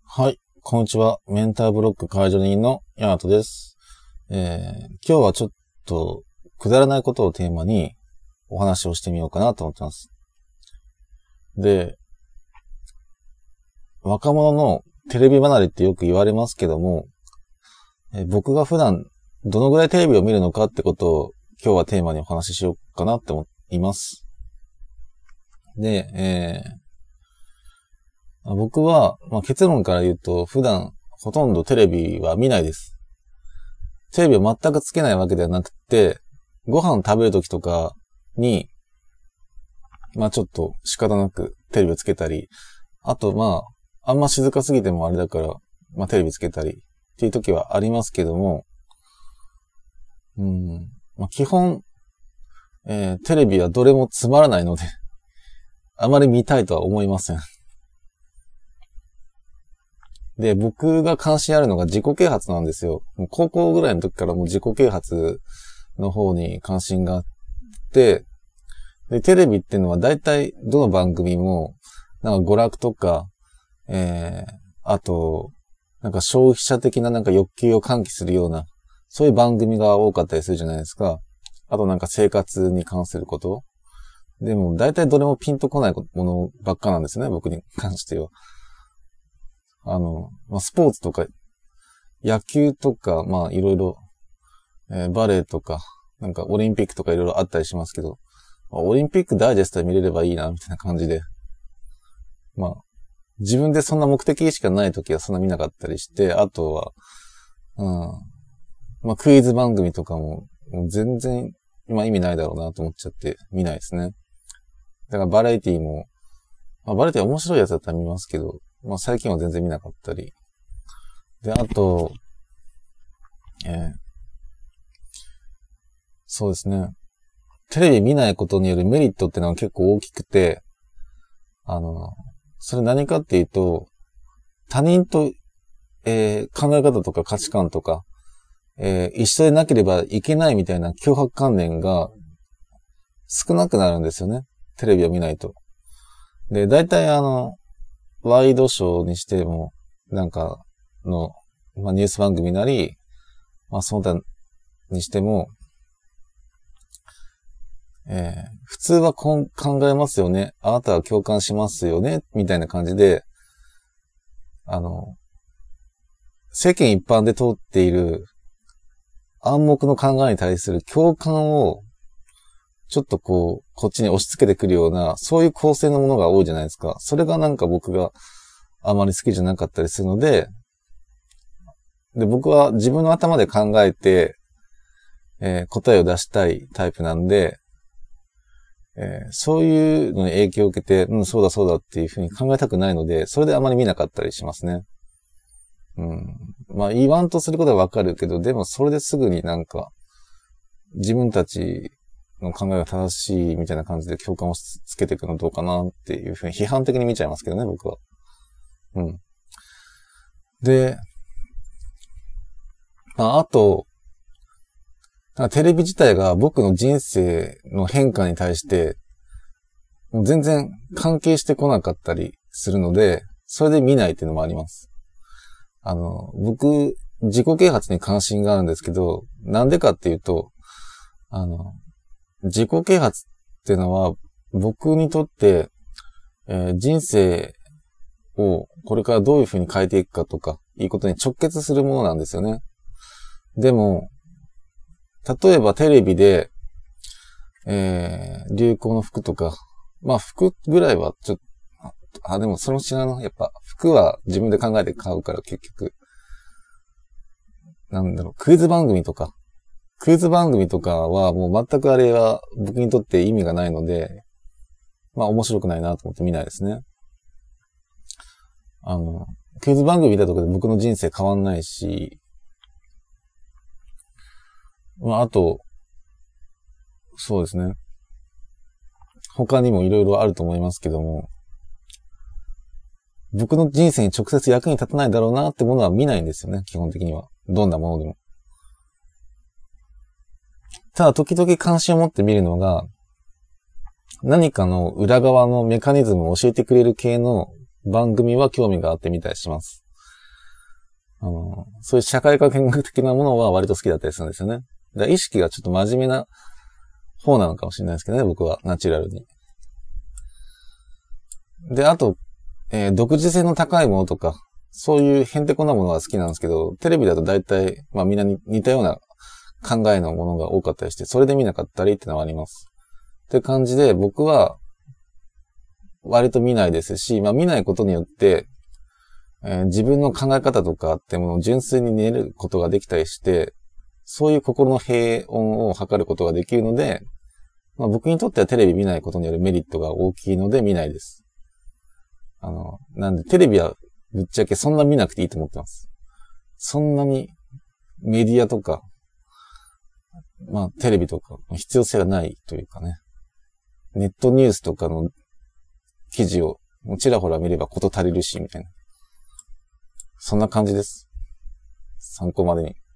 はい、こんにちは。メンターブロック解除人のヤマトです。今日はちょっとくだらないことをテーマにお話をしてみようかなと思ってます。で、若者のテレビ離れってよく言われますけども、僕が普段どのぐらいテレビを見るのかってことを今日はテーマにお話ししようかなって思います。で、僕は、結論から言うと普段ほとんどテレビは見ないです。テレビを全くつけないわけではなくて、ご飯食べるときとかに、ちょっと仕方なくテレビをつけたり、あとあんま静かすぎてもあれだから、テレビつけたりっていうときはありますけども、基本、テレビはどれもつまらないので、あまり見たいとは思いません。で、僕が関心あるのが自己啓発なんですよ。もう高校ぐらいの時からもう自己啓発の方に関心があって、で、テレビっていうのは大体どの番組も、娯楽とか、あと、消費者的な欲求を喚起するような、そういう番組が多かったりするじゃないですか。あと生活に関すること。でも大体どれもピンとこないものばっかなんですね、僕に関しては。スポーツとか、野球とか、いろいろ、バレーとか、オリンピックとかいろいろあったりしますけど、オリンピックダイジェストで見れればいいな、みたいな感じで。自分でそんな目的意識がないときはそんな見なかったりして、あとは、クイズ番組とかも、全然、意味ないだろうなと思っちゃって見ないですね。だからバラエティも、バラエティ面白いやつだったら見ますけど、最近は全然見なかったり。で、あと、そうですね。テレビ見ないことによるメリットってのは結構大きくて、それ何かっていうと、他人と、考え方とか価値観とか、一緒でなければいけないみたいな強迫観念が少なくなるんですよね。テレビを見ないと。で、大体ワイドショーにしても、ニュース番組なり、その他にしても、普通は考えますよね。あなたは共感しますよね。みたいな感じで、世間一般で通っている暗黙の考えに対する共感を、ちょっとこっちに押し付けてくるような、そういう構成のものが多いじゃないですか。それが僕があまり好きじゃなかったりするので、僕は自分の頭で考えて、答えを出したいタイプなんで、そういうのに影響を受けて、そうだそうだっていうふうに考えたくないので、それであまり見なかったりしますね。言わんとすることはわかるけど、でもそれですぐに自分たちの考えが正しいみたいな感じで共感をつけていくのどうかなっていうふうに批判的に見ちゃいますけどね、僕は。で、あと、テレビ自体が僕の人生の変化に対して、全然関係してこなかったりするので、それで見ないっていうのもあります。僕、自己啓発に関心があるんですけど、なんでかっていうと、自己啓発っていうのは、僕にとって、人生をこれからどういうふうに変えていくかとか、いうことに直結するものなんですよね。でも、例えばテレビで、流行の服とか、服ぐらいはでもその違うの、やっぱ服は自分で考えて買うから結局、クイズ番組とかはもう全くあれは僕にとって意味がないので、面白くないなと思って見ないですね。クイズ番組見たところで僕の人生変わんないし、あと、そうですね。他にもいろいろあると思いますけども、僕の人生に直接役に立たないだろうなってものは見ないんですよね、基本的には。どんなものでも。ただ、時々関心を持って見るのが、何かの裏側のメカニズムを教えてくれる系の番組は興味があって見たりします。 そういう社会科見学的なものは割と好きだったりするんですよね。だから意識がちょっと真面目な方なのかもしれないですけどね、僕はナチュラルに。で、あと、独自性の高いものとか、そういうヘンテコなものが好きなんですけど、テレビだと大体、まあみんなに似たような考えのものが多かったりして、それで見なかったりってのはあります。って感じで、僕は、割と見ないですし、まあ見ないことによって、自分の考え方とかってものを純粋に練ることができたりして、そういう心の平穏を図ることができるので、まあ僕にとってはテレビ見ないことによるメリットが大きいので見ないです。なんでテレビはぶっちゃけそんな見なくていいと思ってます。そんなにメディアとか、まあテレビとか必要性がないというかね。ネットニュースとかの記事をちらほら見ればこと足りるし、みたいな。そんな感じです。参考までに。